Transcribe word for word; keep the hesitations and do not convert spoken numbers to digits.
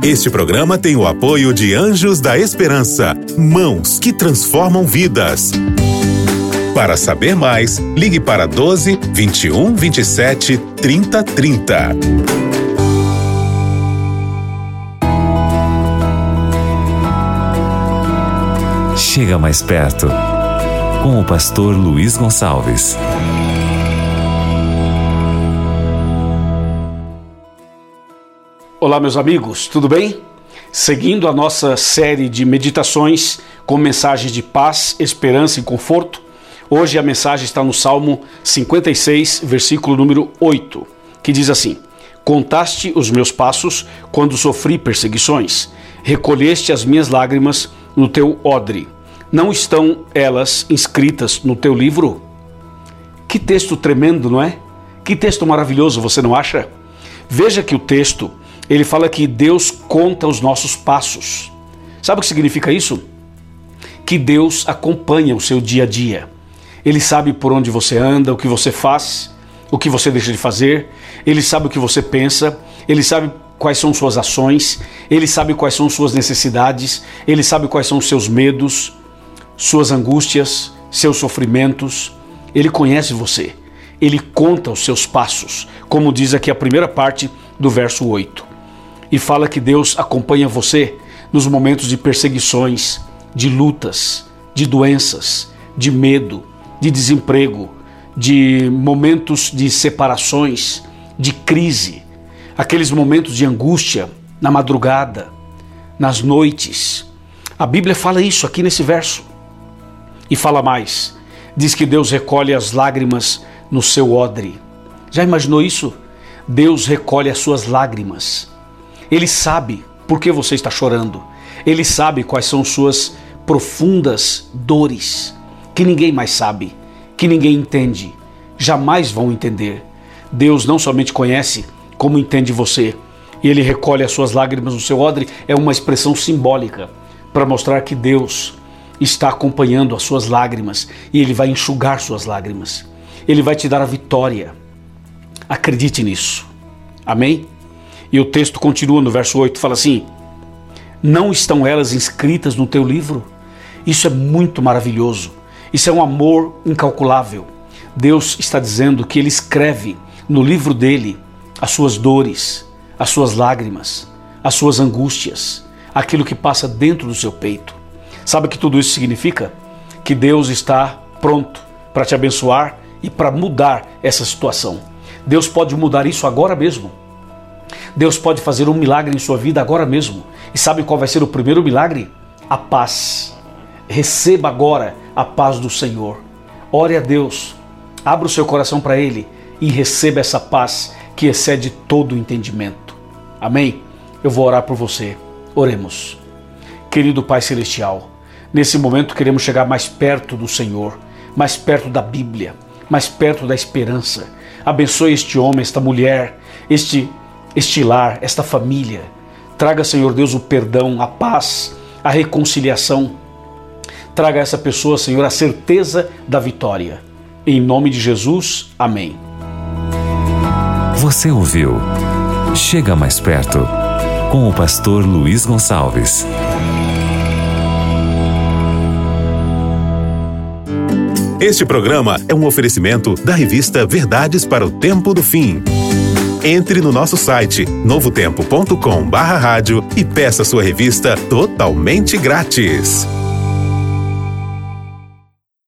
Este programa tem o apoio de Anjos da Esperança, mãos que transformam vidas. Para saber mais, ligue para doze, vinte e um, vinte e sete, trinta, trinta. Chega mais perto, com o pastor Luiz Gonçalves. Olá, meus amigos, tudo bem? Seguindo a nossa série de meditações com mensagens de paz, esperança e conforto, hoje a mensagem está no Salmo cinquenta e seis, versículo número oito, que diz assim: Contaste os meus passos quando sofri perseguições, recolheste as minhas lágrimas no teu odre. Não estão elas inscritas no teu livro? Que texto tremendo, não é? Que texto maravilhoso, você não acha? Veja que o texto, ele fala que Deus conta os nossos passos. Sabe o que significa isso? Que Deus acompanha o seu dia a dia. Ele sabe por onde você anda, o que você faz, o que você deixa de fazer. Ele sabe o que você pensa, ele sabe quais são suas ações, ele sabe quais são suas necessidades, ele sabe quais são os seus medos, suas angústias, seus sofrimentos. Ele conhece você, ele conta os seus passos, como diz aqui a primeira parte do verso oito. E fala que Deus acompanha você nos momentos de perseguições, de lutas, de doenças, de medo, de desemprego, de momentos de separações, de crise, aqueles momentos de angústia na madrugada, nas noites. A Bíblia fala isso aqui nesse verso. E fala mais, diz que Deus recolhe as lágrimas no seu odre. Já imaginou isso? Deus recolhe as suas lágrimas. Ele sabe por que você está chorando. Ele sabe quais são suas profundas dores, que ninguém mais sabe, que ninguém entende, jamais vão entender. Deus não somente conhece, como entende você. E Ele recolhe as suas lágrimas no seu odre, é uma expressão simbólica para mostrar que Deus está acompanhando as suas lágrimas e Ele vai enxugar suas lágrimas. Ele vai te dar a vitória. Acredite nisso. Amém? E o texto continua no verso oito, fala assim: Não estão elas inscritas no teu livro? Isso é muito maravilhoso. Isso é um amor incalculável. Deus está dizendo que Ele escreve no livro dele as suas dores, as suas lágrimas, as suas angústias, aquilo que passa dentro do seu peito. Sabe o que tudo isso significa? Que Deus está pronto para te abençoar e para mudar essa situação. Deus pode mudar isso agora mesmo. Deus pode fazer um milagre em sua vida agora mesmo. E sabe qual vai ser o primeiro milagre? A paz. Receba agora a paz do Senhor. Ore a Deus, abra o seu coração para Ele e receba essa paz que excede todo o entendimento. Amém? Eu vou orar por você. Oremos. Querido Pai Celestial, nesse momento queremos chegar mais perto do Senhor, mais perto da Bíblia, mais perto da esperança. Abençoe este homem, esta mulher, este, este lar, esta família. Traga, Senhor Deus, o perdão, a paz, a reconciliação. Traga a essa pessoa, Senhor, a certeza da vitória. Em nome de Jesus, amém. Você ouviu Chega Mais Perto, com o pastor Luiz Gonçalves. Este programa é um oferecimento da revista Verdades para o Tempo do Fim. Entre no nosso site novo tempo ponto com barra rádio e peça sua revista totalmente grátis.